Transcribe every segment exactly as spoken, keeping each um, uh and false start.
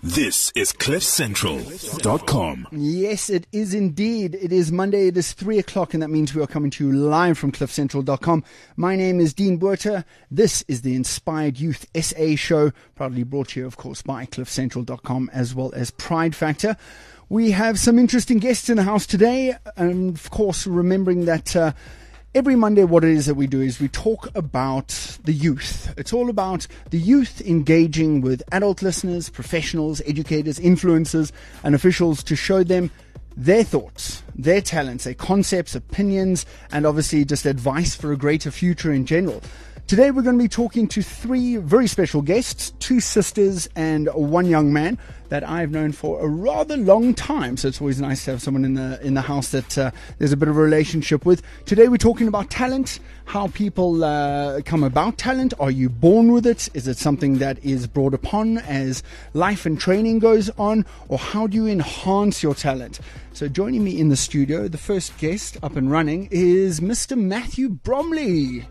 This is cliff central dot com. Yes, it is indeed. It is Monday. It is three o'clock, and that means we are coming to you live from cliff central dot com. My name is Dean Buerter. This is the Inspired Youth S A show, proudly brought to you, of course, by cliff central dot com as well as Pride Factor. We have some interesting guests in the house today, and of course, remembering that uh, every Monday, what it is that we do is we talk about the youth. It's all about the youth engaging with adult listeners, professionals, educators, influencers, and officials to show them their thoughts, their talents, their concepts, opinions, and obviously just advice for a greater future in general. Today, we're going to be talking to three very special guests, two sisters and one young man that I've known for a rather long time. So it's always nice to have someone in the in the house that uh, there's a bit of a relationship with. Today, we're talking about talent, how people uh, come about talent. Are you born with it? Is it something that is brought upon as life and training goes on? Or how do you enhance your talent? So joining me in the studio, the first guest up and running is Mister Matthew Bromley.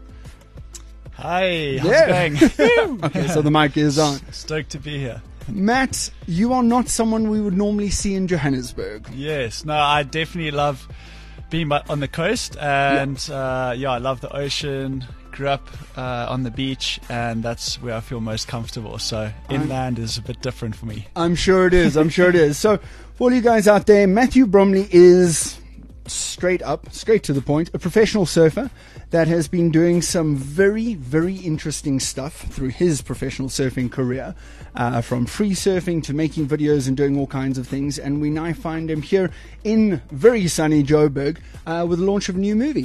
Hi, how's Yeah. it going? Okay, so the mic is on. Stoked to be here. Matt, you are not someone we would normally see in Johannesburg. Yes, no, I definitely love being by- on the coast, and yeah, uh, yeah I love the ocean. Grew up uh, on the beach, and that's where I feel most comfortable. So inland is a bit different for me. I'm sure it is. I'm sure it is. So for all you guys out there, Matthew Bromley is straight up, straight to the point, a professional surfer that has been doing some very, very interesting stuff through his professional surfing career, uh, from free surfing to making videos and doing all kinds of things. And we now find him here in very sunny Joburg uh, with the launch of a new movie.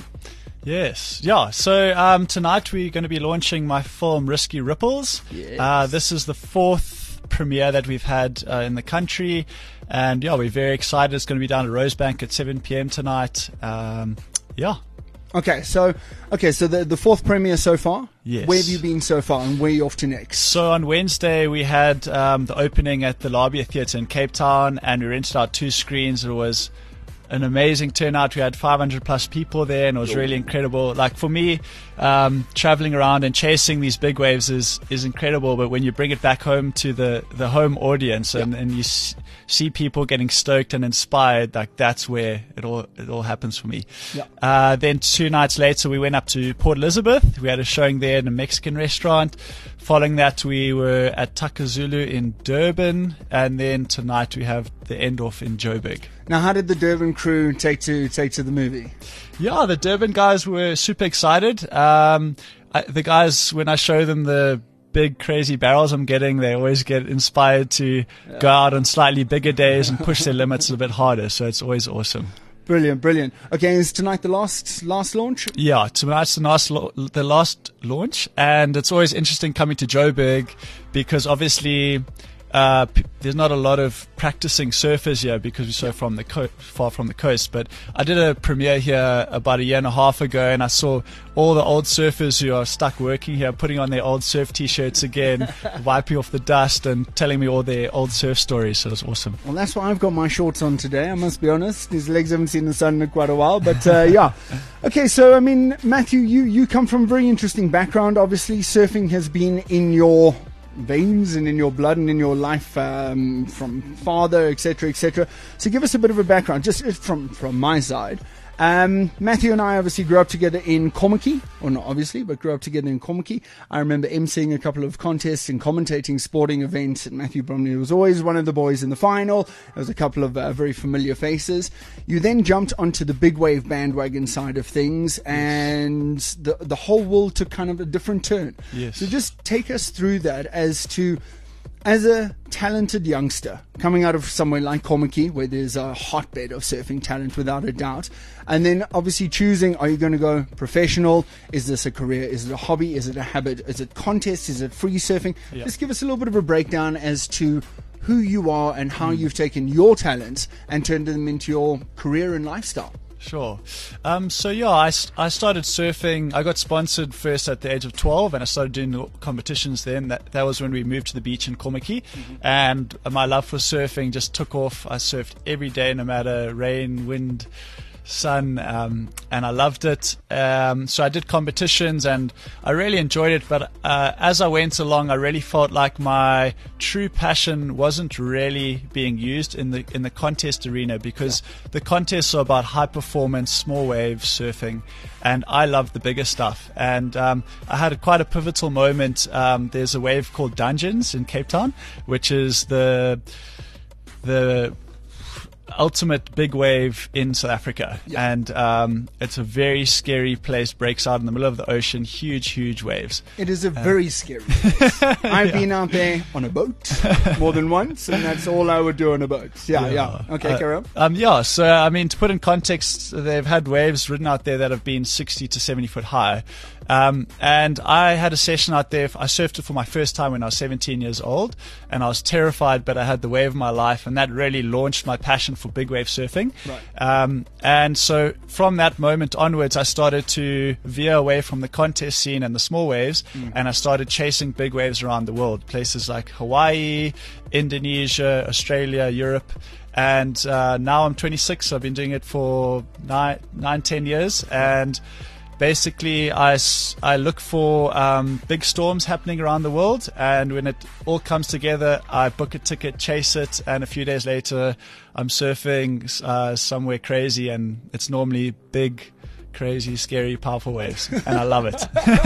Yes, yeah. So um, tonight we're going to be launching my film Risky Ripples. Yes. Uh, this is the fourth premiere that we've had uh, in the country, and yeah, we're very excited. It's going to be down at Rosebank at seven p.m. tonight. Um, yeah. Okay, so okay, so the the fourth premiere so far. Yes. Where have you been so far, and where are you off to next? So on Wednesday we had um, the opening at the Labia Theatre in Cape Town, and we rented out two screens. It was an amazing turnout. We had five hundred plus people there, and it was really incredible. Like for me, um, traveling around and chasing these big waves is is incredible. But when you bring it back home to the the home audience, and, Yep. and you s- see people getting stoked and inspired, like that's where it all it all happens for me. Yep. Uh, then two nights later, we went up to Port Elizabeth. We had a showing there in a Mexican restaurant. Following that, we were at Takazulu in Durban, and then tonight we have the end off in Joburg. Now, how did the Durban crew take to take to the movie? Yeah, the Durban guys were super excited. Um, I, the guys, when I show them the big crazy barrels I'm getting, they always get inspired to yeah. go out on slightly bigger days and push their limits a bit harder. So it's always awesome. Brilliant, brilliant. Okay, is tonight the last last launch? Yeah, tonight's the last the last launch, and it's always interesting coming to Joburg because obviously uh, p- there's not a lot of practicing surfers here because we're so from the co- far from the coast. But I did a premiere here about a year and a half ago, and I saw all the old surfers who are stuck working here putting on their old surf t-shirts again, wiping off the dust and telling me all their old surf stories. So it was awesome. Well, that's why I've got my shorts on today, I must be honest. His legs haven't seen the sun in quite a while, but uh, yeah. Okay, so I mean, Matthew, you, you come from a very interesting background. Obviously, surfing has been in your veins and in your blood and in your life, um, from father, et cetera, et cetera. So give us a bit of a background, just from, from my side. Um, Matthew and I obviously grew up together in Kommetjie, or not obviously, but grew up together in Kommetjie. I remember emceeing a couple of contests and commentating sporting events, and Matthew Bromley was always one of the boys in the final. There was a couple of uh, very familiar faces. You then jumped onto the big wave bandwagon side of things, and the the whole world took kind of a different turn. Yes. So just take us through that as to, as a talented youngster coming out of somewhere like Kommetjie, where there's a hotbed of surfing talent without a doubt, and then obviously choosing, are you going to go professional? Is this a career? Is it a hobby? Is it a habit? Is it contest? Is it free surfing? Yeah. Just give us a little bit of a breakdown as to who you are and how mm. you've taken your talents and turned them into your career and lifestyle. Sure. Um, so yeah, I, I started surfing. I got sponsored first at the age of twelve, and I started doing the competitions then. That that was when we moved to the beach in Kommetjie, mm-hmm. and my love for surfing just took off. I surfed every day, no matter rain, wind, son, um, and I loved it. Um, so I did competitions and I really enjoyed it. But uh, as I went along, I really felt like my true passion wasn't really being used in the in the contest arena, because yeah. the contests are about high performance, small wave surfing, and I love the bigger stuff. And um, I had a, quite a pivotal moment. Um, there's a wave called Dungeons in Cape Town, which is the the ultimate big wave in South Africa. Yeah. And um, it's a very scary place, breaks out in the middle of the ocean, huge, huge waves. It is a uh, very scary place. I've yeah. been out there on a boat more than once, and that's all I would do on a boat. Yeah, yeah. yeah. Okay, uh, carry on. Um, yeah, so I mean, to put in context, they've had waves ridden out there that have been sixty to seventy foot high. Um, and I had a session out there. I surfed it for my first time when I was seventeen years old, and I was terrified, but I had the wave of my life, and that really launched my passion for big wave surfing. Right. Um, and so from that moment onwards, I started to veer away from the contest scene and the small waves, mm. and I started chasing big waves around the world, places like Hawaii, Indonesia, Australia, Europe. And uh, now I'm twenty-six. So I've been doing it for nine, nine, ten years, and basically, I, I look for um, big storms happening around the world, and when it all comes together, I book a ticket, chase it, and a few days later, I'm surfing uh, somewhere crazy, and it's normally big, crazy, scary, powerful waves, and I love it.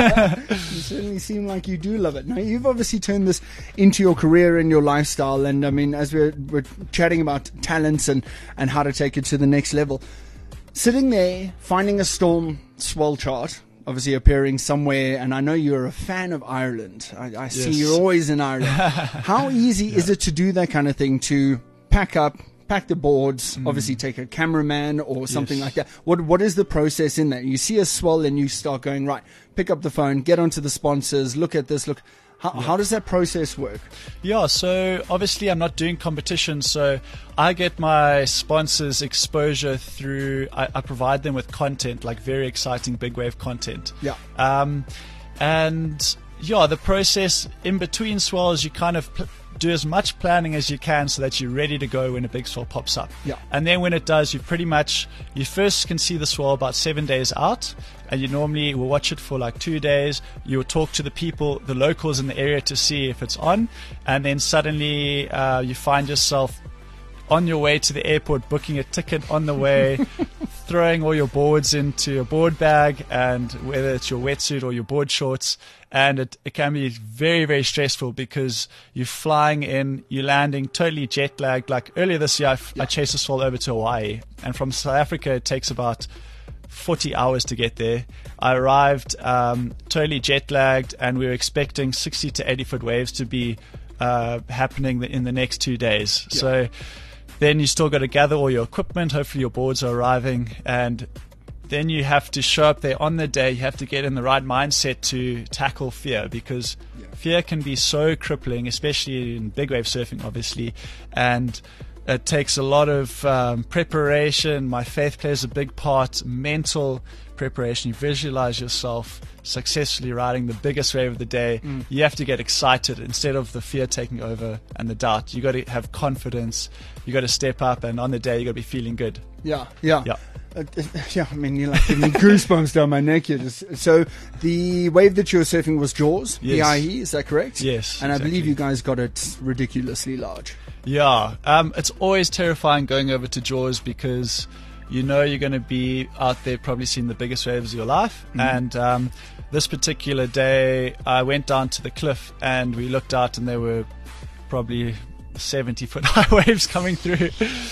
You certainly seem like you do love it. Now, you've obviously turned this into your career and your lifestyle, and I mean, as we're, we're chatting about talents and, and how to take it to the next level, sitting there, finding a storm swell chart, obviously appearing somewhere, and I know you're a fan of Ireland. I, I yes. see you're always in Ireland. How easy yeah. is it to do that kind of thing, to pack up, pack the boards, mm. obviously take a cameraman or something yes. like that? What What is the process in that? You see a swell and you start going, right, pick up the phone, get onto the sponsors, look at this, look... How, yeah. how does that process work? Yeah, so obviously I'm not doing competition, so I get my sponsors exposure through, I, I provide them with content, like very exciting big wave content. Yeah. Um, and yeah, the process in between swells, you kind of pl- do as much planning as you can so that you're ready to go when a big swell pops up. Yeah. And then when it does, you pretty much, you first can see the swell about seven days out, and you normally will watch it for like two days. You'll talk to the people, the locals in the area, to see if it's on, and then suddenly uh, you find yourself on your way to the airport, booking a ticket on the way, throwing all your boards into a board bag, and whether it's your wetsuit or your board shorts, and it, it can be very, very stressful because you're flying in, you're landing totally jet lagged. Like earlier this year, I, f- yeah. I chased a swell over to Hawaii, and from South Africa, it takes about forty hours to get there. I arrived um, totally jet lagged, and we were expecting sixty to eighty foot waves to be uh, happening in the next two days. Yeah. So then you still got to gather all your equipment. Hopefully your boards are arriving, and then you have to show up there on the day. You have to get in the right mindset to tackle fear, because yeah. fear can be so crippling, especially in big wave surfing, obviously, and it takes a lot of um, preparation. My faith plays a big part, mental preparation. You visualize yourself successfully riding the biggest wave of the day. Mm. You have to get excited instead of the fear taking over and the doubt. You got to have confidence. You got to step up, and on the day you got to be feeling good. Yeah, yeah, yeah. Uh, yeah, I mean, you're like giving me goosebumps down my neck here. Just, so the wave that you were surfing was Jaws, yes. the I E, is that correct? Yes. And exactly. I believe you guys got it ridiculously large. Yeah, um, it's always terrifying going over to Jaws because you know you're going to be out there probably seeing the biggest waves of your life. Mm-hmm. And um, this particular day, I went down to the cliff and we looked out, and there were probably seventy foot high waves coming through.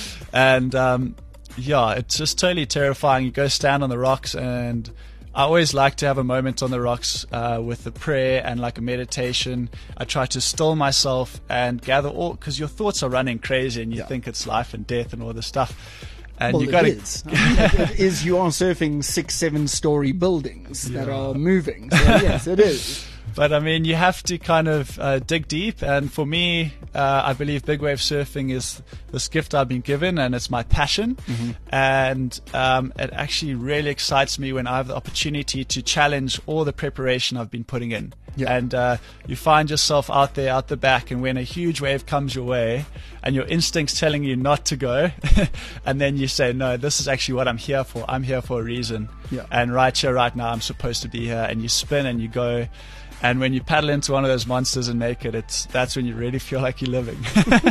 And um, yeah, it's just totally terrifying. You go stand on the rocks, and I always like to have a moment on the rocks uh, with a prayer and like a meditation. I try to still myself and gather all, because your thoughts are running crazy and you yeah. think it's life and death and all this stuff. And well, you got it is. I mean, it is. You are surfing six, seven story buildings yeah. that are moving. So yes, it is. But I mean, you have to kind of uh, dig deep. And for me, uh, I believe big wave surfing is this gift I've been given, and it's my passion. Mm-hmm. And um, it actually really excites me when I have the opportunity to challenge all the preparation I've been putting in. Yeah. And uh, you find yourself out there, out the back, and when a huge wave comes your way and your instinct's telling you not to go, and then you say, no, this is actually what I'm here for. I'm here for a reason. Yeah. And right here, right now, I'm supposed to be here. And you spin and you go. And when you paddle into one of those monsters and make it, it's that's when you really feel like you're living.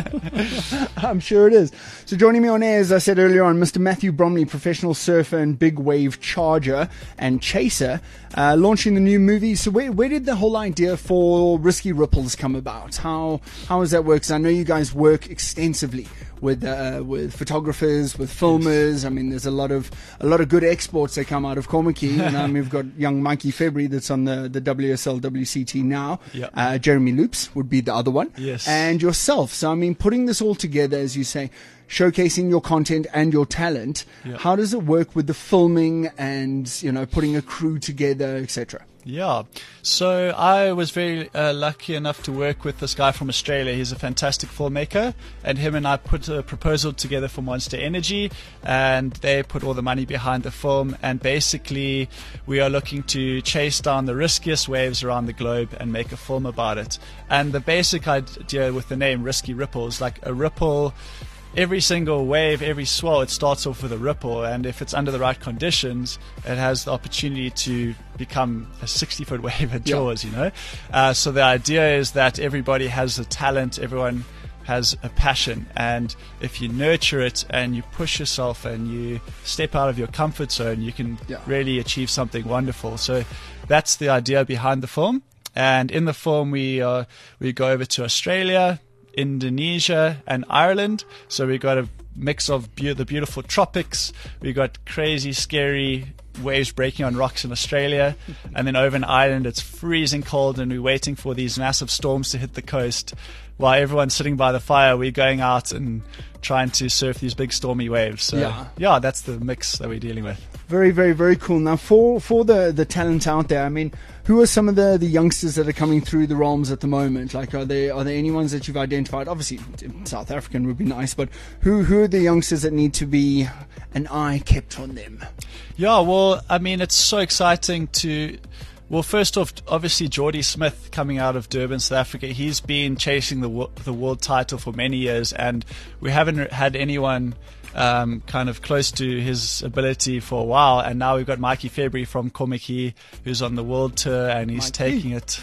I'm sure it is. So joining me on air, as I said earlier on, Mister Matthew Bromley, professional surfer and big wave charger and chaser, uh, launching the new movie. So where where did the whole idea for Risky Ripples come about? How how does that work? Because I know you guys work extensively with uh, with photographers, with filmers. Yes. I mean, there's a lot of a lot of good exports that come out of Komaki. And um, we've got young Mikey February that's on the, the W S L W C T now. Yep. Uh, Jeremy Loops would be the other one. Yes. And yourself. So, I mean, putting this all together, as you say, showcasing your content and your talent, yep. How does it work with the filming and, you know, putting a crew together, et cetera? Yeah. So I was very uh, lucky enough to work with this guy from Australia. He's a fantastic filmmaker, and him and I put a proposal together for Monster Energy, and they put all the money behind the film. And basically we are looking to chase down the riskiest waves around the globe and make a film about it. And the basic idea with the name Risky Ripples, like a ripple, every single wave, every swell, it starts off with a ripple, and if it's under the right conditions, it has the opportunity to become a sixty foot wave at Jaws, yeah. you know. Uh, so the idea is that everybody has a talent, everyone has a passion, and if you nurture it and you push yourself and you step out of your comfort zone, you can yeah. really achieve something wonderful. So that's the idea behind the film. And in the film, we uh, we go over to Australia, Indonesia and Ireland. So we got a mix of be- the beautiful tropics. We got crazy, scary waves breaking on rocks in Australia. And then over in Ireland, it's freezing cold and we're waiting for these massive storms to hit the coast. While everyone's sitting by the fire, we're going out and trying to surf these big stormy waves. So yeah, yeah that's the mix that we're dealing with. Very, very, very cool. Now, for, for the, the talent out there, I mean, who are some of the, the youngsters that are coming through the realms at the moment? Like, are there are there any ones that you've identified? Obviously, South African would be nice, but who who are the youngsters that need to be an eye kept on them? Yeah, well, I mean, it's so exciting to... Well, first off, obviously, Jordy Smith coming out of Durban, South Africa, he's been chasing the the world title for many years, and we haven't had anyone um, kind of close to his ability for a while. And now we've got Mikey February from Komaki, who's on the world tour, and he's Mikey. taking it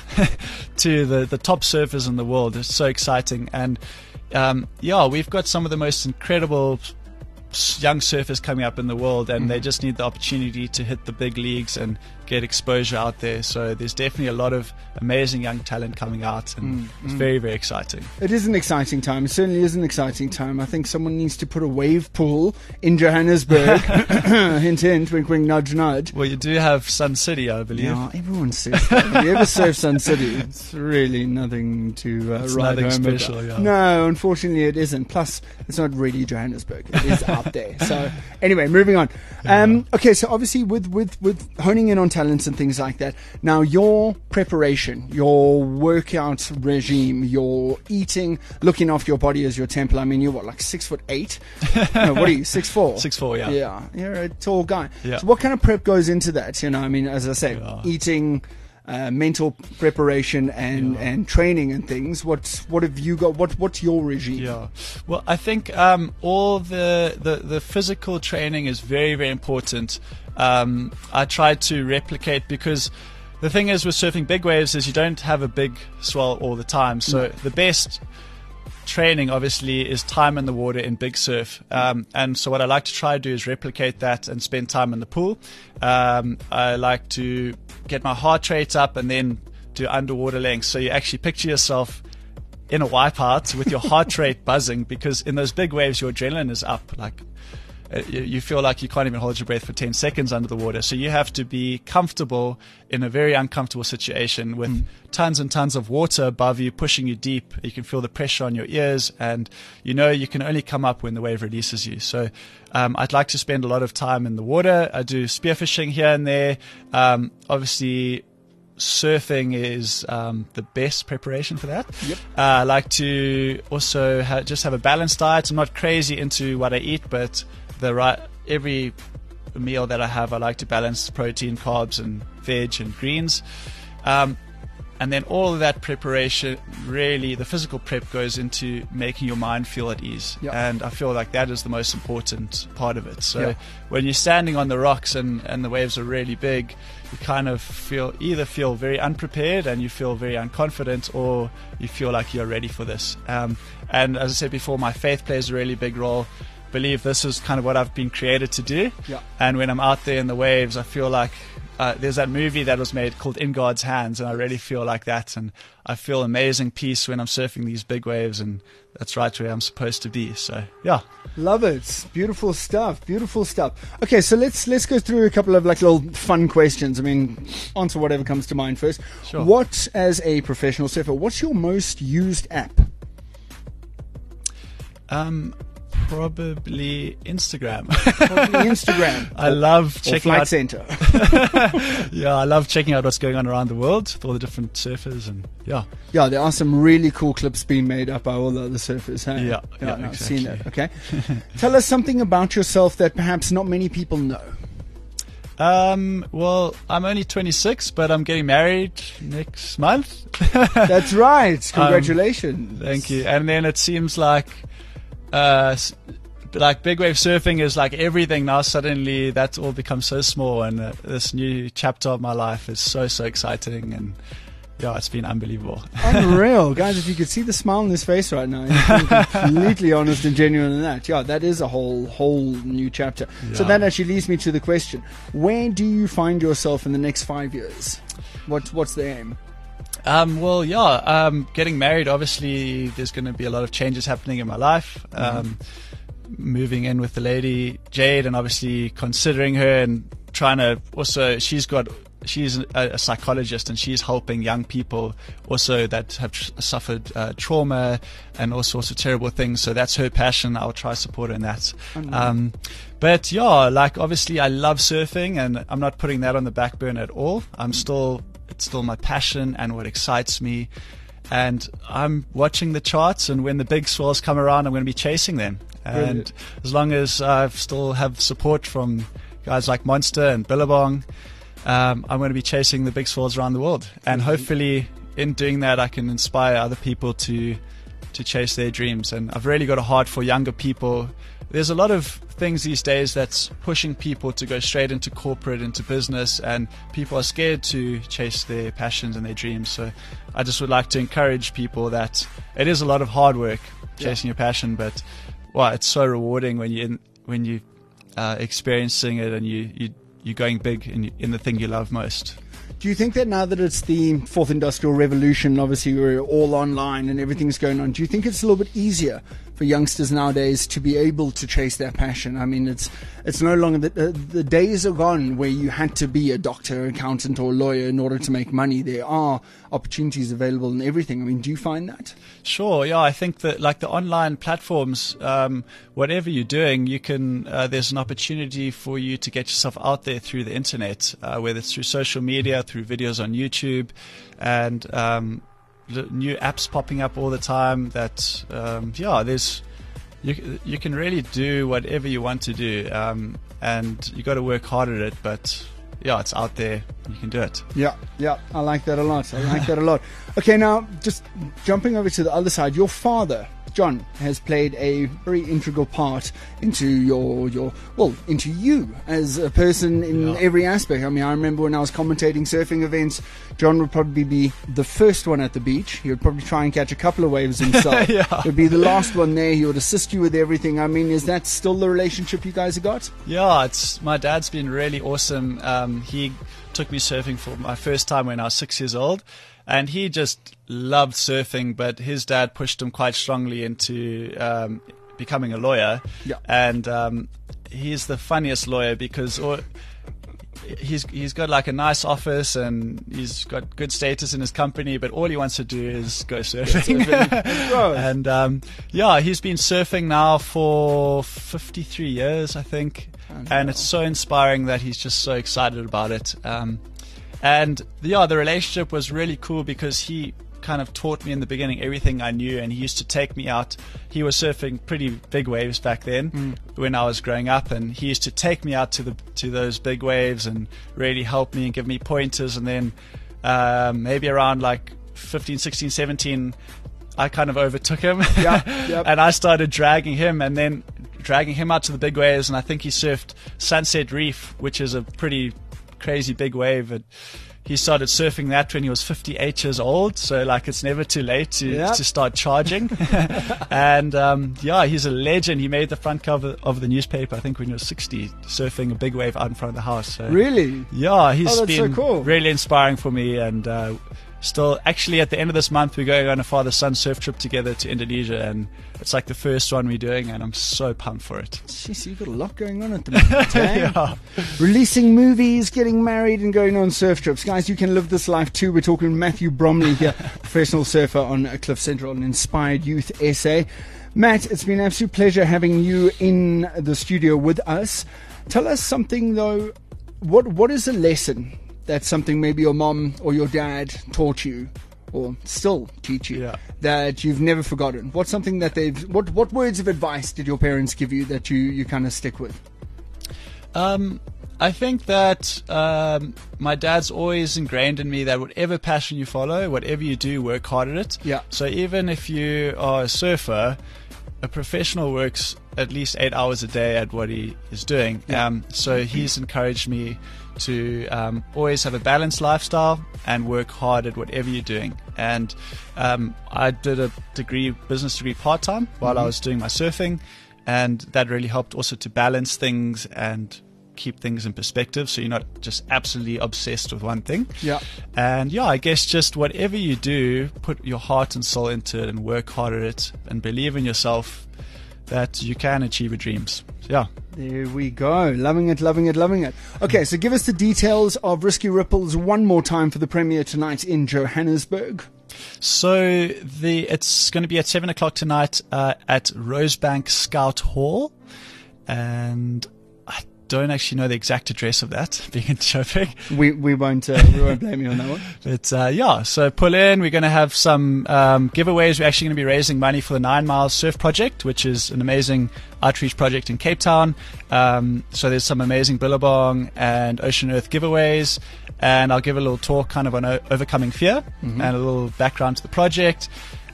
to the, the top surfers in the world. It's so exciting. And um, yeah, we've got some of the most incredible young surfers coming up in the world, and mm. they just need the opportunity to hit the big leagues and get exposure out there. So there's definitely a lot of amazing young talent coming out, and mm. it's mm. very, very exciting. It is an exciting time. It certainly is an exciting time. I think someone needs to put a wave pool in Johannesburg. Hint, hint, wink, wink, nudge, nudge. Well, you do have Sun City, I believe. Yeah, everyone surfs that. If you ever surf Sun City, it's really nothing to uh, it's ride nothing home special, about. Yeah. No, unfortunately it isn't. Plus, it's not really Johannesburg. It is out there. So anyway, moving on. Um, okay, so obviously with, with, with honing in on talents and things like that, now your preparation, your workout regime, your eating, looking after your body as your temple. I mean, you're what, like six foot eight? No, what are you, six four? Six four, yeah. Yeah, you're a tall guy. Yeah. So what kind of prep goes into that? You know, I mean, as I say, yeah. eating... Uh, mental preparation and, yeah. and training and things. What what have you got? What what's your regime? Yeah, well, I think um, all the, the the physical training is very very important. Um, I try to replicate, because the thing is with surfing big waves is you don't have a big swell all the time. So no. the best training obviously is time in the water in big surf, um, and so what I like to try to do is replicate that and spend time in the pool. um, I like to get my heart rate up and then do underwater lengths, so you actually picture yourself in a wipeout with your heart rate buzzing, because in those big waves your adrenaline is up, like you feel like you can't even hold your breath for ten seconds under the water. So you have to be comfortable in a very uncomfortable situation with mm. tons and tons of water above you, pushing you deep. You can feel the pressure on your ears, and you know you can only come up when the wave releases you. So um, I'd like to spend a lot of time in the water. I do spearfishing here and there. Um, obviously, surfing is um, the best preparation for that. Yep. Uh, I like to also ha- just have a balanced diet. I'm not crazy into what I eat, but the right every meal that I have, I like to balance protein, carbs, and veg and greens. Um, and then all of that preparation, really, the physical prep goes into making your mind feel at ease. Yep. And I feel like that is the most important part of it. So Yep. when you're standing on the rocks and, and the waves are really big, you kind of feel either feel very unprepared and you feel very unconfident, or you feel like you're ready for this. Um, and as I said before, my faith plays a really big role. Believe this is kind of what I've been created to do. Yeah. And when I'm out there in the waves, I feel like uh, there's that movie that was made called In God's Hands, and I really feel like that. And I feel amazing peace when I'm surfing these big waves, and that's right where I'm supposed to be. So yeah. Love it. Beautiful stuff. Beautiful stuff. Okay, so let's let's go through a couple of like little fun questions. I mean, answer whatever comes to mind first. Sure. What, as a professional surfer, what's your most used app? Um, probably Instagram. Probably Instagram. I love Or checking Flight out. Center. Yeah, I love checking out what's going on around the world with all the different surfers, and yeah. Yeah, there are some really cool clips being made up by all the other surfers. Hey? Yeah, yeah, no, I've seen that. exactly. Okay, tell us something about yourself that perhaps not many people know. Um, well, I'm only twenty-six, but I'm getting married next month. That's right. Congratulations. Um, Thank you. And then it seems like, uh, s- like big wave surfing is like everything now. Suddenly, that's all becomes so small, and uh, this new chapter of my life is so so exciting, and yeah, it's been unbelievable. Unreal, guys! If you could see the smile on his face right now, he's being completely honest and genuine in that. Yeah, that is a whole whole new chapter. So Yeah. that actually leads me to the question: where do you find yourself in the next five years? What what's the aim? Um, well, yeah, um, getting married, obviously there's going to be a lot of changes happening in my life. Um, moving in with the lady, Jade, and obviously considering her and trying to also, she's got, she's a, a psychologist, and she's helping young people also that have tr- suffered uh, trauma and all sorts of terrible things. So that's her passion. I'll try to support her in that. Um, but yeah, like obviously I love surfing, and I'm not putting that on the back burner at all. I'm still, it's still my passion and what excites me. And I'm watching the charts, and when the big swells come around, I'm going to be chasing them. And Brilliant. as long as I still have support from guys like Monster and Billabong, um, I'm going to be chasing the big swells around the world. And hopefully in doing that, I can inspire other people to to chase their dreams. And I've really got a heart for younger people. There's a lot of things these days that's pushing people to go straight into corporate, into business, and people are scared to chase their passions and their dreams. So I just would like to encourage people that it is a lot of hard work chasing your passion, but wow, it's so rewarding when you in, when you uh, experiencing it, and you you you're going big in in the thing you love most. Do you think that now that it's the fourth industrial revolution, obviously we're all online and everything's going on, do you think it's a little bit easier for youngsters nowadays to be able to chase their passion? I mean, it's it's no longer the, the, the days are gone where you had to be a doctor, accountant, or lawyer in order to make money. There are opportunities available in everything. I mean, do you find that? Sure, yeah. I think that like the online platforms, um, whatever you're doing, you can. Uh, there's an opportunity for you to get yourself out there through the internet, uh, whether it's through social media, through videos on YouTube, and um, the new apps popping up all the time. That um, yeah, there's you you can really do whatever you want to do, um, and you got to work hard at it, but. Yeah, it's out there. You can do it. Yeah, yeah, I like that a lot. I like that a lot. Okay, now just jumping over to the other side, your father, John, has played a very integral part into your your well, into you as a person in Yeah. every aspect. I mean, I remember when I was commentating surfing events, John would probably be the first one at the beach. He would probably try and catch a couple of waves himself. Yeah. He'd be the last one there. He would assist you with everything. I mean, is that still the relationship you guys have got? Yeah, it's my dad's been really awesome. Um, he took me surfing for my first time when I was six years old, and he just loved surfing. But his dad pushed him quite strongly into um, becoming a lawyer. Yeah. And um, he's the funniest lawyer because or, he's he's got like a nice office and he's got good status in his company, but all he wants to do is go surfing. Go. And um, yeah, he's been surfing now for fifty-three years, I think. Oh, And it's so inspiring that he's just so excited about it. Um, And yeah, the relationship was really cool because he kind of taught me in the beginning everything I knew, and he used to take me out. He was surfing pretty big waves back then mm. when I was growing up, and he used to take me out to the to those big waves and really help me and give me pointers. And then um, maybe around like fifteen, sixteen, seventeen, I kind of overtook him. Yeah, yep. And I started dragging him, and then dragging him out to the big waves, and I think he surfed Sunset Reef, which is a pretty crazy big wave. And he started surfing that when he was fifty-eight years old, so like it's never too late to, yep. to start charging. And um, yeah, he's a legend. He made the front cover of the newspaper, I think, when he was sixty, surfing a big wave out in front of the house. So, really? Yeah, he's oh, that's been so cool. really inspiring for me. And uh, still, actually, at the end of this month, we're going on a father-son surf trip together to Indonesia, and it's like the first one we're doing, and I'm so pumped for it. Jeez, you've got a lot going on at the moment, eh? Yeah. Releasing movies, getting married, and going on surf trips. Guys, you can live this life too. We're talking Matthew Bromley here, professional surfer on Cliff Central, an Inspired Youth S A. Matt, it's been an absolute pleasure having you in the studio with us. Tell us something, though. What What is a lesson that's something maybe your mom or your dad taught you, or still teach you, yeah. that you've never forgotten? What's something that they've, what, what words of advice did your parents give you that you, you kind of stick with? Um, I think that um, my dad's always ingrained in me that whatever passion you follow, whatever you do, work hard at it. Yeah. So even if you are a surfer, a professional works at least eight hours a day at what he is doing. Yeah. Um, so he's encouraged me to um, always have a balanced lifestyle and work hard at whatever you're doing. And um, I did a degree, business degree part-time while Mm-hmm. I was doing my surfing, and that really helped also to balance things and keep things in perspective, so you're not just absolutely obsessed with one thing. Yeah. And yeah, I guess just whatever you do, put your heart and soul into it and work hard at it and believe in yourself that you can achieve your dreams. So, yeah. There we go. Loving it, loving it, loving it. Okay, so give us the details of Risky Ripples one more time for the premiere tonight in Johannesburg. So the it's going to be at seven o'clock tonight uh, at Rosebank Scout Hall, and I don't actually know the exact address of that, being in Joburg. We we won't uh, we won't blame you on that one. But uh, yeah, so pull in. We're going to have some um, giveaways. We're actually going to be raising money for the Nine Miles Surf Project, which is an amazing outreach project in Cape Town. Um, so there's some amazing Billabong and Ocean Earth giveaways, and I'll give a little talk kind of on o- overcoming fear mm-hmm. and a little background to the project.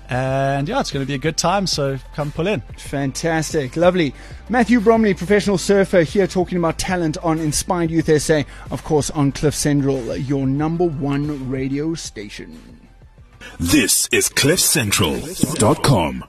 And yeah, it's going to be a good time, so come pull in. Fantastic. Lovely. Matthew Bromley, professional surfer, here talking about talent on Inspired Youth S A, of course, on Cliff Central, your number one radio station. This is cliff central dot com.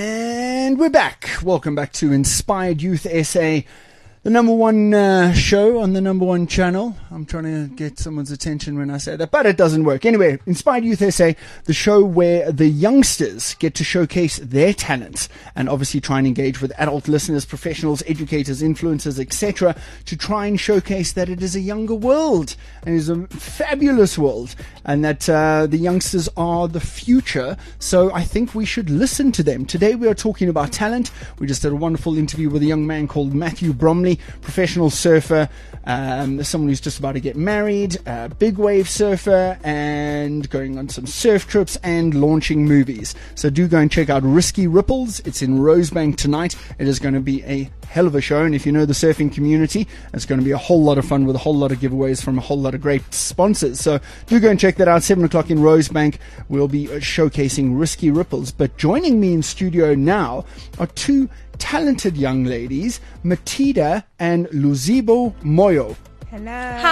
And we're back. Welcome back to Inspired Youth S A, the number one uh, show on the number one channel. I'm trying to get someone's attention when I say that, but it doesn't work. Anyway, Inspired Youth S A, the show where the youngsters get to showcase their talents and obviously try and engage with adult listeners, professionals, educators, influencers, et cetera, to try and showcase that it is a younger world and it is a fabulous world, and that uh, the youngsters are the future. So I think we should listen to them. Today we are talking about talent. We just did a wonderful interview with a young man called Matthew Bromley, professional surfer, um, someone who's just about to get married, a big wave surfer, and going on some surf trips and launching movies. So do go and check out Risky Ripples. It's in Rosebank tonight. It is going to be a hell of a show, and if you know the surfing community, it's going to be a whole lot of fun with a whole lot of giveaways from a whole lot of great sponsors. So do go and check that out. seven o'clock in Rosebank, we'll be showcasing Risky Ripples. But joining me in studio now are two talented young ladies, Matida and Luzibo Moyo. Hello.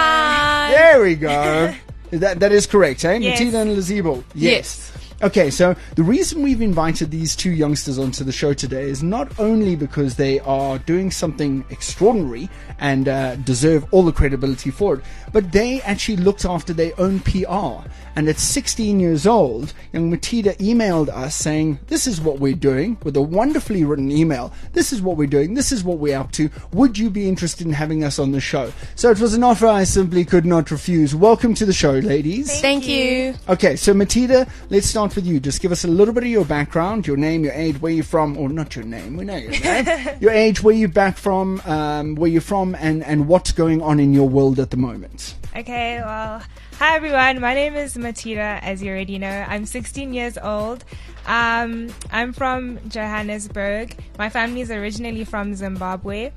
Hi. There we go. that that is correct, eh? Yes. Matida and Luzibo. Yes. Okay, so the reason we've invited these two youngsters onto the show today is not only because they are doing something extraordinary and uh, deserve all the credibility for it, but they actually looked after their own P R. And at sixteen years old, young Matida emailed us saying, this is what we're doing, with a wonderfully written email. This is what we're doing. This is what we're up to. Would you be interested in having us on the show? So it was an offer I simply could not refuse. Welcome to the show, ladies. Thank you. Okay, so Matida, let's start start with you. Just give us a little bit of your background, your name, your age, where you're from, or not your name, we know your name. Your age, where you're back from, um, where you're from, and, and what's going on in your world at the moment. Okay, well, hi everyone. My name is Matida, as you already know. I'm sixteen years old. Um, I'm from Johannesburg. My family is originally from Zimbabwe.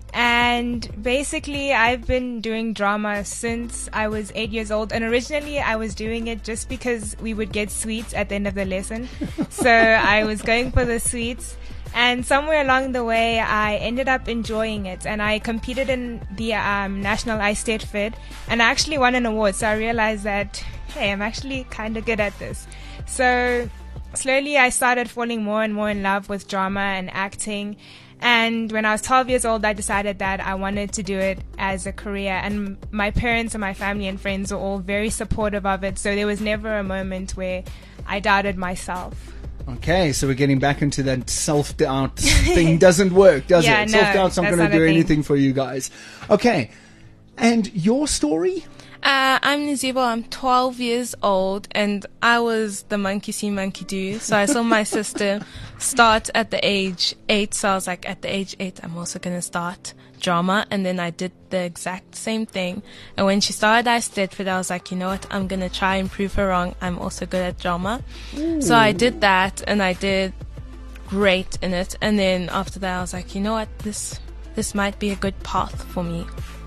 And basically, I've been doing drama since I was eight years old. And originally, I was doing it just because we would get sweets at the end of the lesson. So I was going for the sweets. And somewhere along the way, I ended up enjoying it. And I competed in the um, National Eistedt Fed. And I actually won an award. So I realized that, hey, I'm actually kind of good at this. So slowly, I started falling more and more in love with drama and acting. And when I was twelve years old, I decided that I wanted to do it as a career. And my parents and my family and friends were all very supportive of it. So there was never a moment where I doubted myself. Okay, so we're getting back into that self-doubt thing. Doesn't work, does yeah, it? No, Self-doubt's not going to not do a thing. anything for you guys. Okay, and your story? Uh, I'm Nzibo. I'm twelve years old, and I was the monkey see, monkey do. So I saw my sister start at the age eight. So I was like, at the age eight, I'm also going to start drama. And then I did the exact same thing. And when she started Eistedt, I was like, you know what? I'm going to try and prove her wrong. I'm also good at drama. Ooh. So I did that, and I did great in it. And then after that, I was like, you know what? This this might be a good path for me.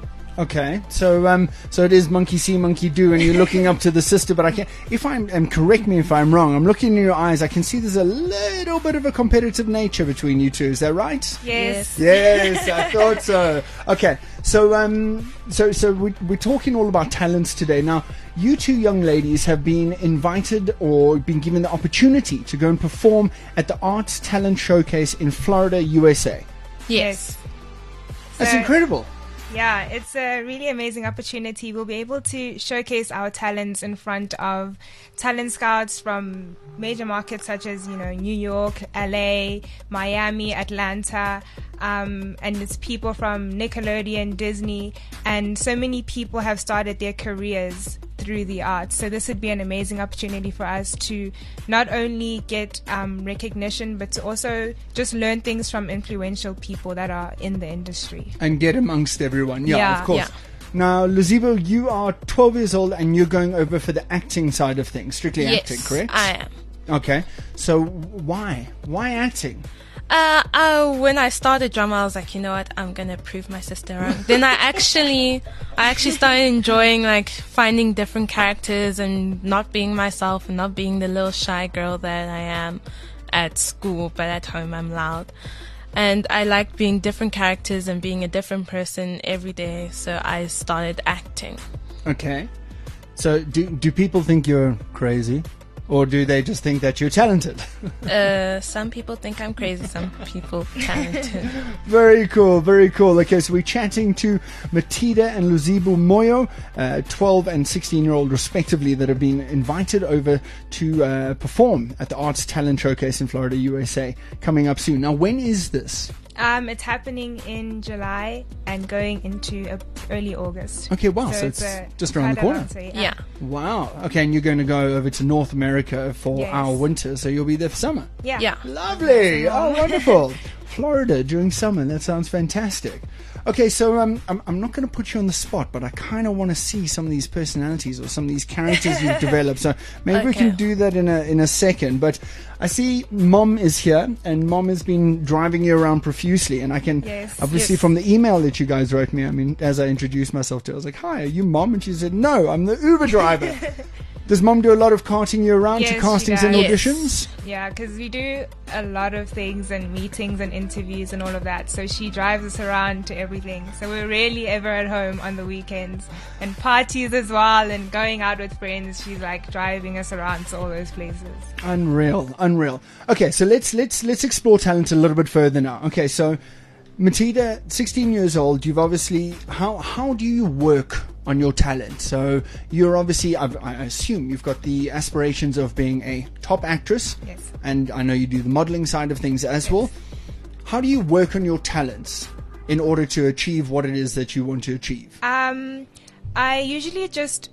Okay, so um, so it is monkey see, monkey do, and you're looking up to the sister. But I can, if I'm, and correct me if I'm wrong. I'm looking in your eyes. I can see there's a little bit of a competitive nature between you two. Is that right? Yes. Yes, I thought so. Okay, so um, so so we, we're talking all about talents today. Now, you two young ladies have been invited or been given the opportunity to go and perform at the Arts Talent Showcase in Florida, U S A. Yes. That's So- incredible. Yeah, it's a really amazing opportunity. We'll be able to showcase our talents in front of talent scouts from major markets such as, you know, New York, L A, Miami, Atlanta, um, and it's people from Nickelodeon, Disney, and so many people have started their careers through the arts. So this would be an amazing opportunity for us to not only get um, recognition, but to also just learn things from influential people that are in the industry. And get amongst everyone. Yeah, Yeah. of course. Yeah. Now, Luzibo, you are twelve years old and you're going over for the acting side of things, strictly Yes, acting, correct? I am. Okay. So why? Why acting? Uh, uh, when I started drama, I was like, you know what, I'm gonna prove my sister wrong. Then I actually, I actually started enjoying like finding different characters and not being myself and not being the little shy girl that I am at school, but at home I'm loud. And I liked being different characters and being a different person every day, so I started acting. Okay. So do do people think you're crazy? Or do they just think that you're talented? Uh, some people think I'm crazy, some people talented. Very cool, very cool. Okay, so we're chatting to Matida and Luzibo Moyo, uh, twelve and sixteen year old respectively, that have been invited over to uh, perform at the Arts Talent Showcase in Florida, U S A, coming up soon. Now, when is this? Um, it's happening in July and going into uh, early August. Okay, wow, so it's a- just around the quite a corner. lot, so yeah. Yeah. Wow. Okay, and you're going to go over to North America for Yes. our winter, so you'll be there for summer. Yeah. Yeah. Lovely. Oh, wonderful. Florida during summer. That sounds fantastic. Okay, so um, I'm, I'm not going to put you on the spot, but I kind of want to see some of these personalities or some of these characters you've developed. So maybe we Okay. can do that in a in a second. But I see Mom is here, and Mom has been driving you around profusely. And I can Yes. obviously Yes. from the email that you guys wrote me, I mean, as I introduced myself to her, I was like, "Hi, are you Mom?" And she said, "No, I'm the Uber driver." Does Mom do a lot of carting you around Yes, to she castings and does. Yes. auditions? Yeah, because we do a lot of things and meetings and interviews and all of that. So she drives us around to everything. So we're rarely ever at home on the weekends, and parties as well, and going out with friends. She's like driving us around to all those places. Unreal, unreal. Okay, so let's let's let's explore talent a little bit further now. Okay, so Matida, sixteen years old. You've obviously how how do you work on your talent? So you're obviously, I, I assume, you've got the aspirations of being a top actress. Yes. And I know you do the modeling side of things as well. How do you work on your talents in order to achieve what it is that you want to achieve? Um, I usually just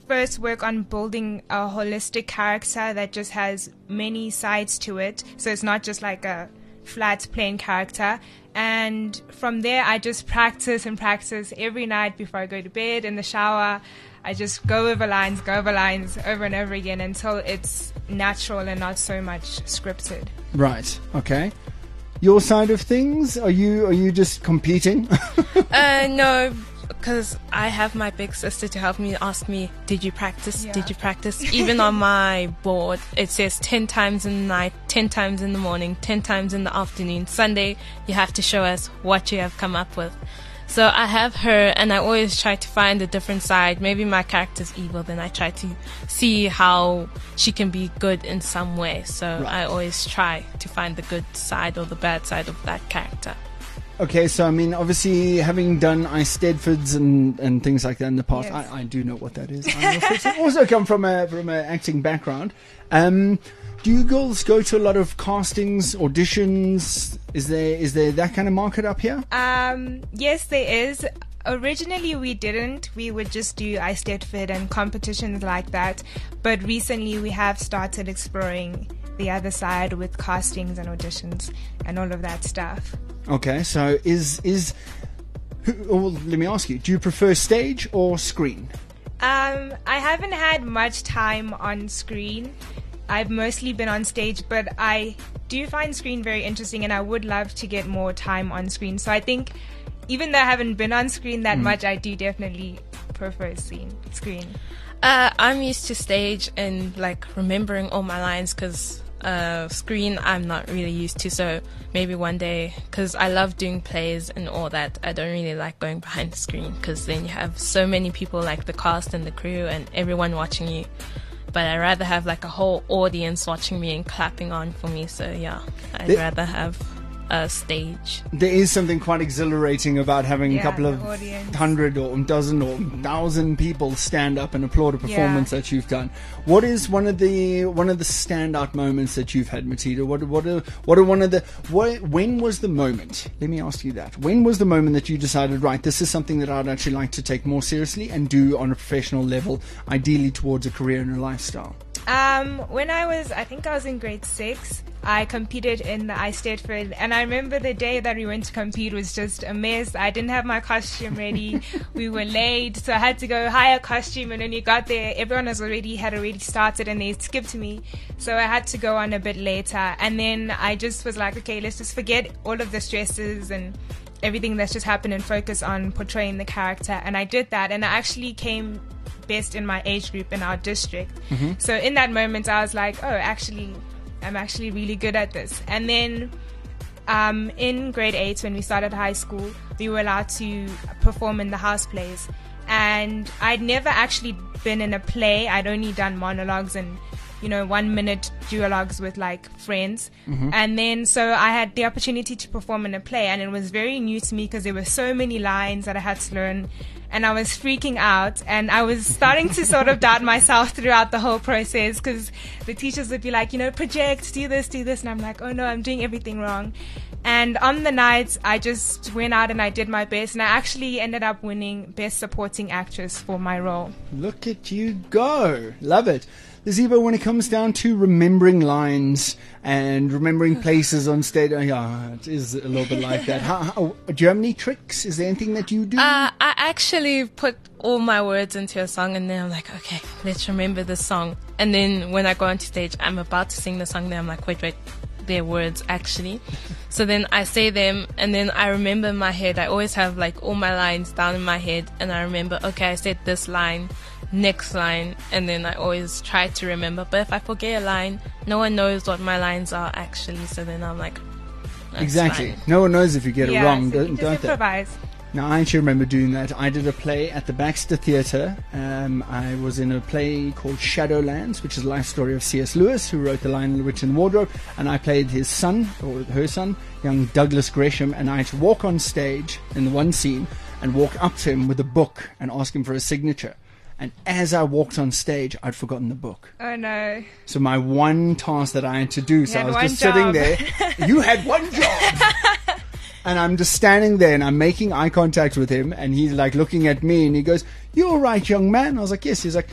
first work on building a holistic character that just has many sides to it. So it's not just like a flat, plain character. And from there, I just practice and practice every night before I go to bed, in the shower. I just go over lines, go over lines over and over again until it's natural and not so much scripted. Right. Okay. Your side of things? Are you are you just competing? uh, no, because I have my big sister to help me ask me, did you practice? Yeah. Did you practice? Even on my board, it says ten times in the night, ten times in the morning, ten times in the afternoon. Sunday, you have to show us what you have come up with. So I have her, and I always try to find a different side. Maybe my character's evil, then I try to see how she can be good in some way. So Right. I always try to find the good side or the bad side of that character. Okay, so I mean, obviously, having done Eisteddfods and, and things like that in the past, Yes. I, I do know what that is. I also come from a from an acting background. Um, do you girls go to a lot of castings, auditions? Is there is there that kind of market up here? Um, yes, there is. Originally, we didn't. We would just do Eisteddfod and competitions like that. But recently, we have started exploring the other side with castings and auditions and all of that stuff. Okay, so is is who, well, let me ask you: do you prefer stage or screen? Um, I haven't had much time on screen. I've mostly been on stage, but I do find screen very interesting, and I would love to get more time on screen. So I think, even though I haven't been on screen that much, I do definitely prefer scene, screen. Uh, I'm used to stage and like remembering all my lines, because uh, screen I'm not really used to. So maybe one day, because I love doing plays and all that, I don't really like going behind the screen, because then you have so many people, like the cast and the crew and everyone watching you. But I'd rather have like a whole audience watching me and clapping on for me. So yeah, I'd It- rather have a stage. There is something quite exhilarating about having a Yeah, couple of the audience. hundred or dozen or thousand people stand up and applaud a performance Yeah. that you've done. What is one of the one of the standout moments that you've had, Matita? What what are what are one of the what, when was the moment? Let me ask you that. When was the moment that you decided, right, this is something that I'd actually like to take more seriously and do on a professional level, ideally towards a career and a lifestyle? Um, when I was, I think I was in grade six, I competed in the Eisteddfod, and I remember the day that we went to compete was just a mess. I didn't have my costume ready. We were late, so I had to go hire a costume, and when you got there, everyone was already had already started, and they skipped me. So I had to go on a bit later, and then I just was like, okay, let's just forget all of the stresses and everything that's just happened and focus on portraying the character. And I did that, and I actually came best in my age group in our district. So in that moment, I was like, oh, actually, I'm actually really good at this. And then um, in grade eight, when we started high school, we were allowed to perform in the house plays. And I'd never actually been in a play. I'd only done monologues and, you know, one minute duologues with like friends. And then so I had the opportunity to perform in a play, and it was very new to me because there were so many lines that I had to learn, and I was freaking out, and I was starting to sort of doubt myself throughout the whole process, because the teachers would be like, you know, project, do this, do this, and I'm like, oh no, I'm doing everything wrong. And on the night, I just went out and I did my best, and I actually ended up winning Best Supporting Actress for my role. Look at you go. Love it. Zebo, when it comes down to remembering lines and remembering places on stage, oh, yeah, it is a little bit like that. How, how, do you have any tricks? Is there anything that you do? Uh, I actually put all my words into a song, and then I'm like, okay, let's remember this song. And then when I go onto stage, I'm about to sing the song, then I'm like, wait, wait, they're words actually. So then I say them, and then I remember in my head. I always have like all my lines down in my head, and I remember, okay, I said this line, next line, and then I always try to remember. But if I forget a line, no one knows what my lines are actually, so then I'm like, that's Exactly. fine. No one knows if you get yeah, it wrong, so you don't, just don't they? improvise. Now, I actually remember doing that. I did a play at the Baxter Theatre. Um, I was in a play called Shadowlands, which is the life story of C S Lewis, who wrote The Lion, the Witch and the Wardrobe, and I played his son, or her son, young Douglas Gresham, and I had to walk on stage in the one scene and walk up to him with a book and ask him for a signature. And as I walked on stage, I'd forgotten the book. Oh no. So my one task that I had to do, so I had was one just sitting job. there. You had one job! And I'm just standing there and I'm making eye contact with him, and he's like looking at me and he goes, "You all right, young man?" I was like, "Yes." He's like,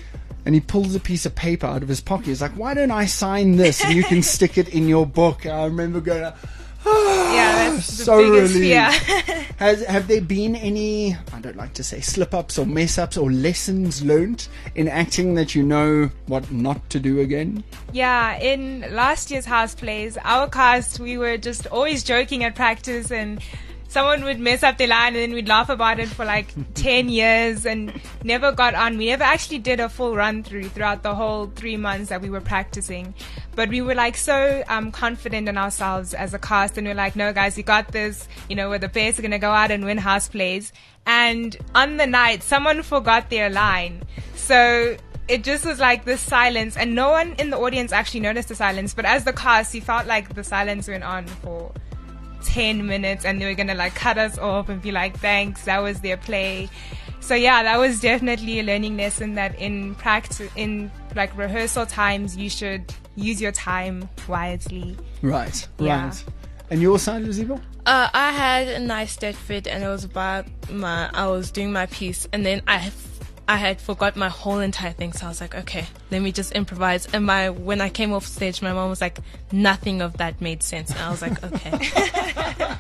and he pulls a piece of paper out of his pocket. He's like, why don't I sign this and you can stick it in your book? I remember going, oh, Yeah, that's the so biggest relieved. fear. Has, have there been any, I don't like to say slip-ups or mess-ups or lessons learnt in acting that you know what not to do again? Yeah, in last year's house plays, our cast, we were just always joking at practice, and someone would mess up their line and then we'd laugh about it for like ten years and never got on. We never actually did a full run through throughout the whole three months that we were practicing. But we were like so um, confident in ourselves as a cast, and we we're like, no guys, you got this. You know, we're the best, we're going to go out and win house plays. And on the night, someone forgot their line. So it just was like this silence, and no one in the audience actually noticed the silence. But as the cast, you felt like the silence went on for ten minutes, and they were gonna like cut us off and be like, thanks, that was their play. So yeah, that was definitely a learning lesson, that in practice, in like rehearsal times, you should use your time wisely. Right, Yeah. right. And your side, Luzibo? Uh, I had a nice dead fit, and it was about my. I was doing my piece, and then I, I had forgot my whole entire thing. So I was like, okay, let me just improvise. And my when I came off stage, my mom was like, nothing of that made sense. And I was like, okay.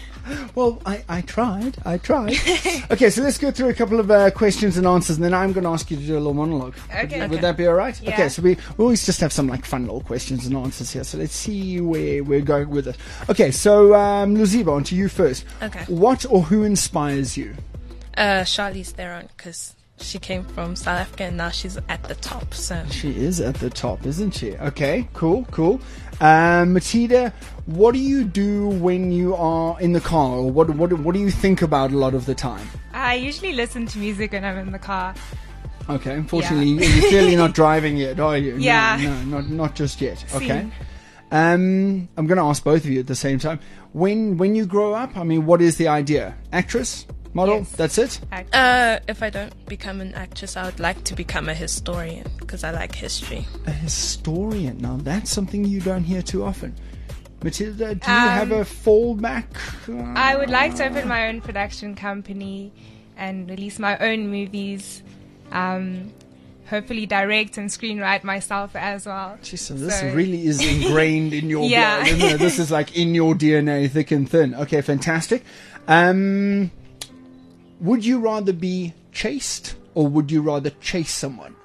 Well, I, I tried. I tried. Okay, so let's go through a couple of uh, questions and answers, and then I'm going to ask you to do a little monologue. Okay. Would, Okay. would that be all right? Yeah. Okay, so we, we always just have some like fun little questions and answers here. So let's see where we're going with it. Okay, so um, Luzibo, on to you first. Okay. What or who inspires you? Uh, Charlize Theron, because she came from South Africa and now she's at the top. So She is at the top, isn't she? Okay, cool, cool. Um, Matilda, what do you do when you are in the car, or what, what, what do you think about a lot of the time? I usually listen to music when I'm in the car. Okay, unfortunately, you're clearly not driving yet, are you? Yeah. No, no, not, not just yet. Okay. Scene. Um, I'm going to ask both of you at the same time. When when you grow up, I mean, what is the idea? Actress? Model? Yes. That's it? Act- uh, if I don't become an actress, I would like to become a historian because I like history. A historian. Now, that's something you don't hear too often. Matilda, do you Um, have a fallback? Uh, I would like to open my own production company and release my own movies. Um, hopefully direct and screenwrite myself as well. Geez, so this So- really is ingrained in your Yeah. blood, isn't it? This is like in your D N A, thick and thin. Okay, fantastic. Um, would you rather be chased or would you rather chase someone?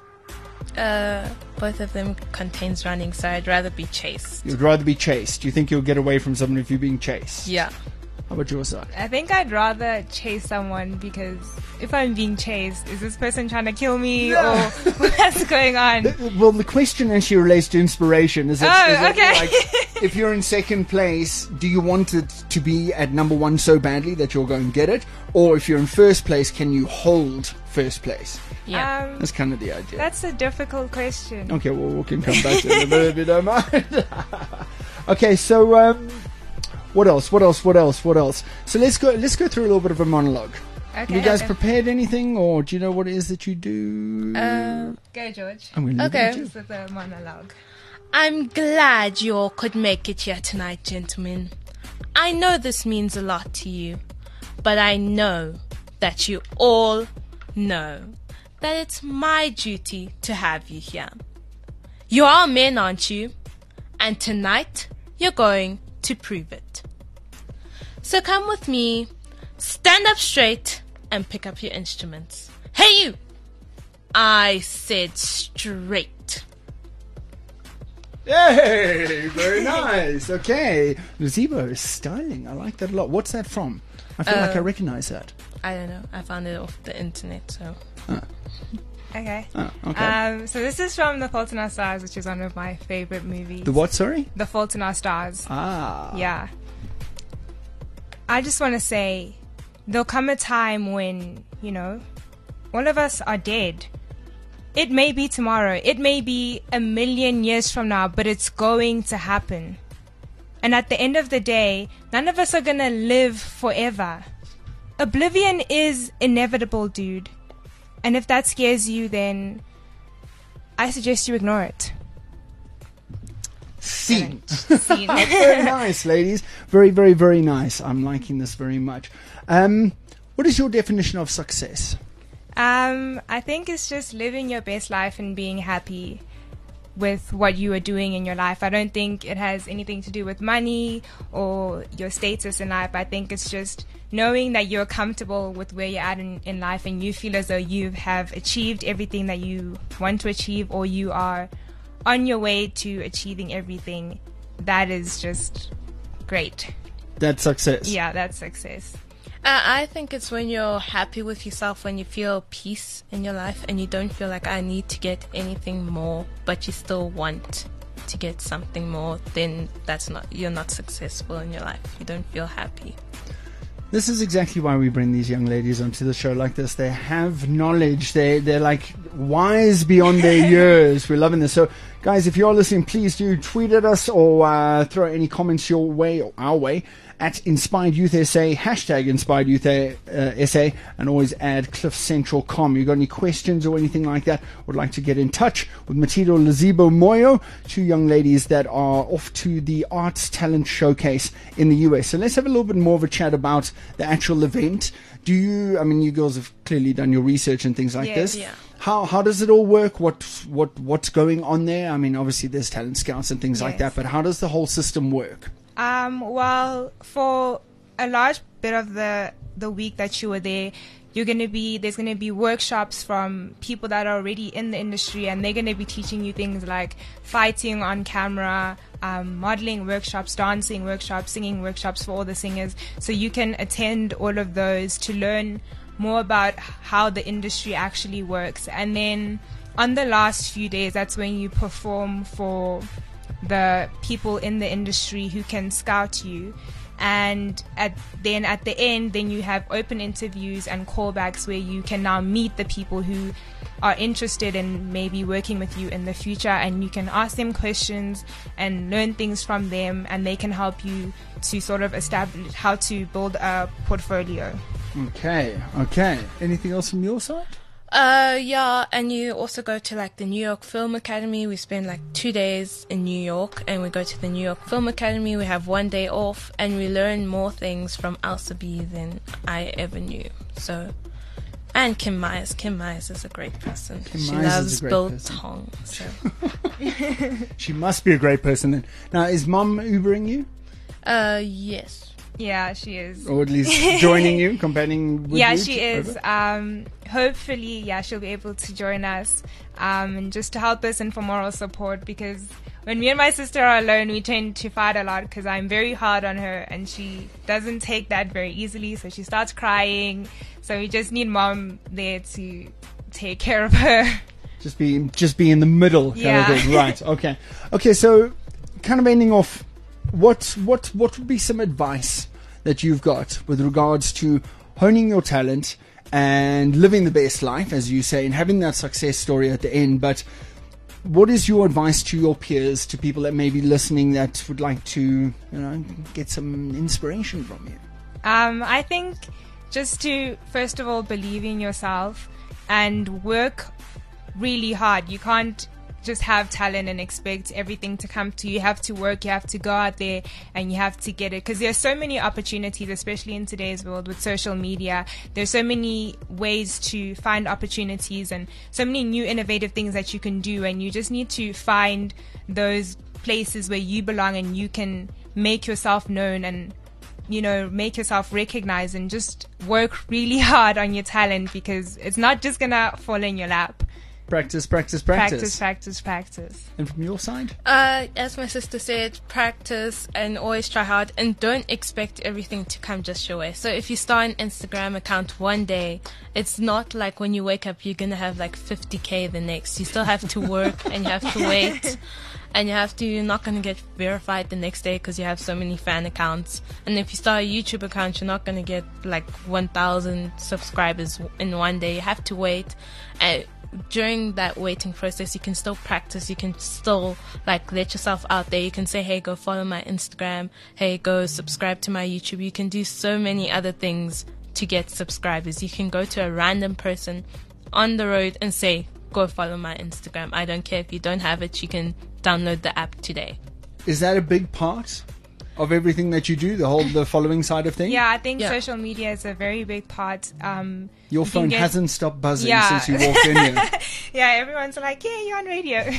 Uh, both of them contains running, so I'd rather be chased. You'd rather be chased. Do you think you'll get away from someone if you're being chased? Yeah. How about your side? I think I'd rather chase someone, because if I'm being chased, is this person trying to kill me or what's going on? Well, the question actually relates to inspiration. Is it, Oh, is it okay. like, if you're in second place, do you want it to be at number one so badly that you'll go and get it? Or if you're in first place, can you hold first place? Yeah. Um, That's kind of the idea. that's a difficult question. Okay, well, we can come back to it in a minute if you don't mind. Okay, so um, what else? What else? What else? What else? So let's go. Let's go through a little bit of a monologue. Okay. Have you guys okay. prepared anything, or do you know what it is that you do? Uh, Go, George. I'm gonna leave okay. it to you. Just with the monologue. I'm glad you all could make it here tonight, gentlemen. I know this means a lot to you, but I know that you all know that it's my duty to have you here. You are men, aren't you? And tonight, you're going to prove it. So come with me, stand up straight, and pick up your instruments. Hey you! I said straight. Yay! Very nice. Okay, Luzibo is styling. I like that a lot. What's that from? I feel like I Uh, recognize that. I don't know. I found it off the internet, so. Okay. Oh, okay. Um, so this is from The Fault in Our Stars, which is one of my favorite movies. the what? Sorry. The Fault in Our Stars. Ah. Yeah. I just want to say, there'll come a time when, you know, all of us are dead. It may be tomorrow. It may be a million years from now, but it's going to happen. And at the end of the day, none of us are going to live forever. Oblivion is inevitable, dude. And if that scares you, then I suggest you ignore it. Scene. Scene. Very nice, ladies. Very, very, very nice. I'm liking this very much. Um, what is your definition of success? Um, I think it's just living your best life and being happy with what you are doing in your life. I don't think it has anything to do with money or your status in life. I think it's just knowing that you're comfortable with where you're at in, in life and you feel as though you have achieved everything that you want to achieve, or you are on your way to achieving everything. That is just great. That's success. Yeah, that's success. Uh, I think it's when you're happy with yourself, when you feel peace in your life and you don't feel like I need to get anything more, but you still want to get something more, then that's not, you're not successful in your life. You don't feel happy. This is exactly why we bring these young ladies onto the show like this. They have knowledge. They, they're like wise beyond their years. We're loving this. So, guys, if you're listening, please do tweet at us or uh, throw any comments your way or our way at Inspired Youth S A, hashtag Inspired Youth uh, S A, and always add cliff central dot com. You got any questions or anything like that, would like to get in touch with Matiro Lazibo Moyo, two young ladies that are off to the Arts Talent Showcase in the U S. So let's have a little bit more of a chat about the actual event. Do you, I mean, you girls have clearly done your research and things like Yes, this. yeah. How how does it all work? What what What's going on there? I mean, obviously there's talent scouts and things like Yes. that, but how does the whole system work? Um, well, for a large bit of the the week that you were there, you're gonna be there's gonna be workshops from people that are already in the industry, and they're gonna be teaching you things like fighting on camera, um, modeling workshops, dancing workshops, singing workshops for all the singers. So you can attend all of those to learn more about how the industry actually works. And then on the last few days, that's when you perform for the people in the industry who can scout you. And at then at the end, then you have open interviews and callbacks where you can now meet the people who are interested in maybe working with you in the future, and you can ask them questions and learn things from them, and they can help you to sort of establish how to build a portfolio. Okay, okay. Anything else from your side? Uh, yeah, and you also go to like the New York Film Academy. We spend like two days in New York, and we go to the New York Film Academy. We have one day off, and we learn more things from Elsa B than I ever knew. So, and Kim Myers. Kim Myers is a great person. Kim she Myers is loves a great Bill person. Tong. So. She must be a great person then. Now, is Mum Ubering you? Uh, yes. Yeah, she is. Or at least joining you, companioning with Yeah, you? she is. Over? Um, hopefully, yeah, she'll be able to join us, um, and just to help us and for moral support, because when me and my sister are alone, we tend to fight a lot because I'm very hard on her and she doesn't take that very easily, so she starts crying. So we just need Mom there to take care of her. Just be, just be in the middle. Kind Yeah. of thing. Right, okay. Okay, so kind of ending off, what, what, what would be some advice that you've got with regards to honing your talent and living the best life, as you say, and having that success story at the end? But what is your advice to your peers, to people that may be listening that would like to, you know, get some inspiration from you? Um, I think just to, first of all, believe in yourself and work really hard. You can't just have talent and expect everything to come to you. You have to work, you have to go out there and you have to get it, because there's so many opportunities, especially in today's world with social media. There's so many ways to find opportunities and so many new innovative things that you can do, and you just need to find those places where you belong and you can make yourself known and, you know, make yourself recognized, and just work really hard on your talent, because it's not just gonna fall in your lap. Practice, practice, practice. Practice, practice, practice. And from your side? Uh, as my sister said, practice and always try hard, and don't expect everything to come just your way. So if you start an Instagram account one day, it's not like when you wake up you're gonna have like fifty K the next. You still have to work and you have to wait, and you have to, you're not gonna get verified the next day because you have so many fan accounts. And if you start a YouTube account, you're not gonna get like one thousand subscribers in one day. You have to wait. And during that waiting process, you can still practice, you can still like let yourself out there. You can say, hey, go follow my Instagram, hey, go subscribe to my YouTube. You can do so many other things to get subscribers. You can go to a random person on the road and say, go follow my Instagram. I don't care if you don't have it, you can download the app today. Is that a big part of everything that you do, the whole the following side of things? Yeah, I think Yeah. social media is a very big part. Um, Your you can phone get- hasn't stopped buzzing Yeah. since you walked in here. Yeah, everyone's like, yeah, you're on radio.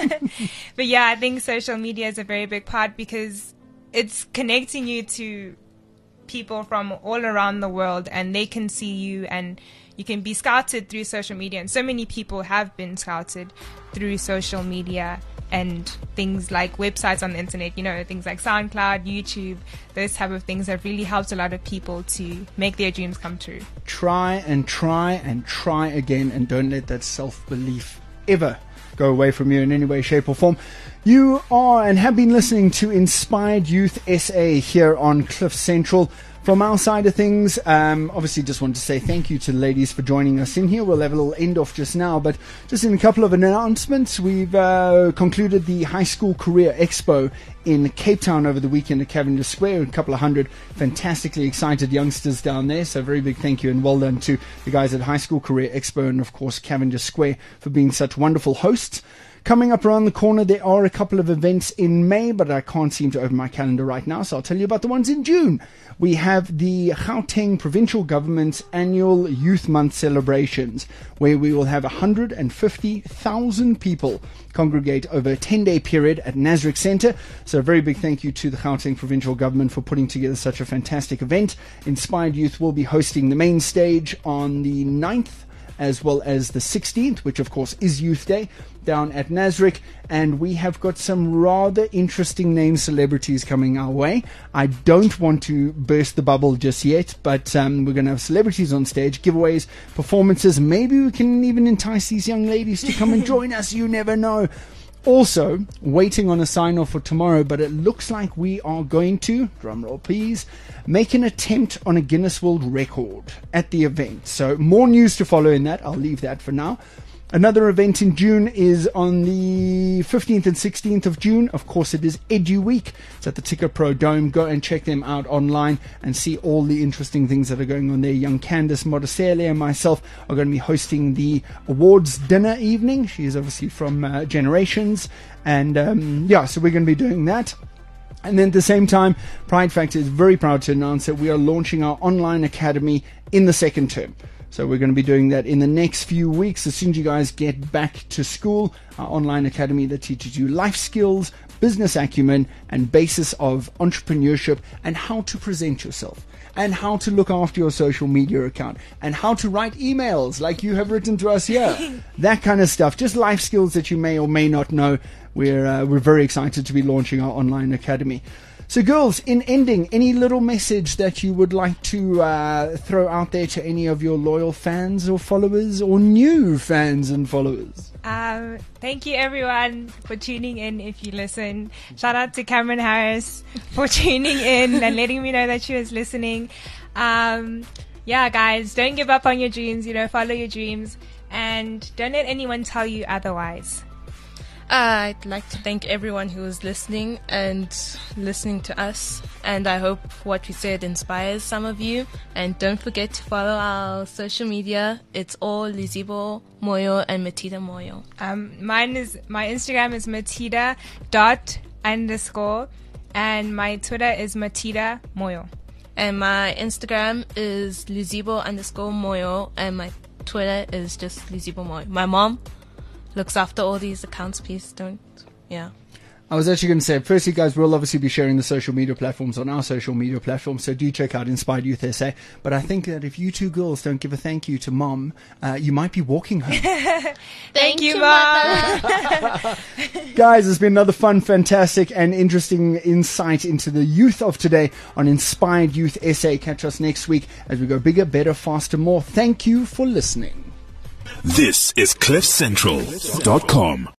But yeah, I think social media is a very big part because it's connecting you to people from all around the world, and they can see you, and you can be scouted through social media. And so many people have been scouted through social media and things like websites on the internet, you know, things like SoundCloud, YouTube, those type of things have really helped a lot of people to make their dreams come true. Try and try and try again, and don't let that self-belief ever go away from you in any way, shape or form. You are and have been listening to Inspired Youth S A here on Cliff Central. From our side of things, um, obviously just wanted to say thank you to the ladies for joining us in here. We'll have a little end off just now, but just in a couple of announcements, we've uh, concluded the High School Career Expo in Cape Town over the weekend at Cavendish Square. A couple of hundred fantastically excited youngsters down there. So a very big thank you and well done to the guys at High School Career Expo and, of course, Cavendish Square for being such wonderful hosts. Coming up around the corner, there are a couple of events in May, but I can't seem to open my calendar right now, so I'll tell you about the ones in June. We have the Gauteng Provincial Government's annual Youth Month celebrations, where we will have one hundred fifty thousand people congregate over a ten-day period at Nasrec Centre. So a very big thank you to the Gauteng Provincial Government for putting together such a fantastic event. Inspired Youth will be hosting the main stage on the ninth as well as the sixteenth, which of course is Youth Day, down at Nasrec, and we have got some rather interesting name celebrities coming our way. I don't want to burst the bubble just yet, but um, we're going to have celebrities on stage, giveaways, performances. Maybe we can even entice these young ladies to come and join us. You never know. Also, waiting on a sign-off for tomorrow, but it looks like we are going to, drumroll please, make an attempt on a Guinness World Record at the event. So more news to follow in that. I'll leave that for now. Another event in June is on the fifteenth and sixteenth of June. Of course, it is Edu Week. It's at the Ticker Pro Dome. Go and check them out online and see all the interesting things that are going on there. Young Candice Modisele and myself are going to be hosting the awards dinner evening. She is obviously from uh, Generations. And um, yeah, so we're going to be doing that. And then at the same time, Pride Factor is very proud to announce that we are launching our online academy in the second term. So we're going to be doing that in the next few weeks as soon as you guys get back to school. Our online academy that teaches you life skills, business acumen, and basis of entrepreneurship, and how to present yourself, and how to look after your social media account, and how to write emails like you have written to us here. That kind of stuff. Just life skills that you may or may not know. We're, uh, we're very excited to be launching our online academy. So girls, in ending, any little message that you would like to uh, throw out there to any of your loyal fans or followers, or new fans and followers? Um, thank you everyone for tuning in if you listen. Shout out to Cameron Harris for tuning in and letting me know that she was listening. Um, yeah, guys, don't give up on your dreams, you know, follow your dreams, and don't let anyone tell you otherwise. Uh, I'd like to thank everyone who was listening and listening to us, and I hope what we said inspires some of you. And don't forget to follow our social media. It's all Lizibo Moyo and Matida Moyo. Um, mine is, my Instagram is Matida dot underscore, and my Twitter is Matida Moyo. And my Instagram is Lizibo underscore Moyo, and my Twitter is just Lizibo Moyo. My mom looks after all these accounts. Please don't, yeah. I was actually going to say, firstly, guys, we'll obviously be sharing the social media platforms on our social media platforms, so do check out Inspired Youth S A. But I think that if you two girls don't give a thank you to Mom, uh, you might be walking home. Thank, Thank you, you, Mom. Guys, it's been another fun, fantastic, and interesting insight into the youth of today on Inspired Youth S A. Catch us next week as we go bigger, better, faster, more. Thank you for listening. This is cliff central dot com.